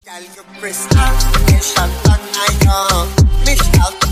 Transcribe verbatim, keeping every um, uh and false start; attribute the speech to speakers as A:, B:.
A: Girl, you crystal, you shot on my gun. Miss out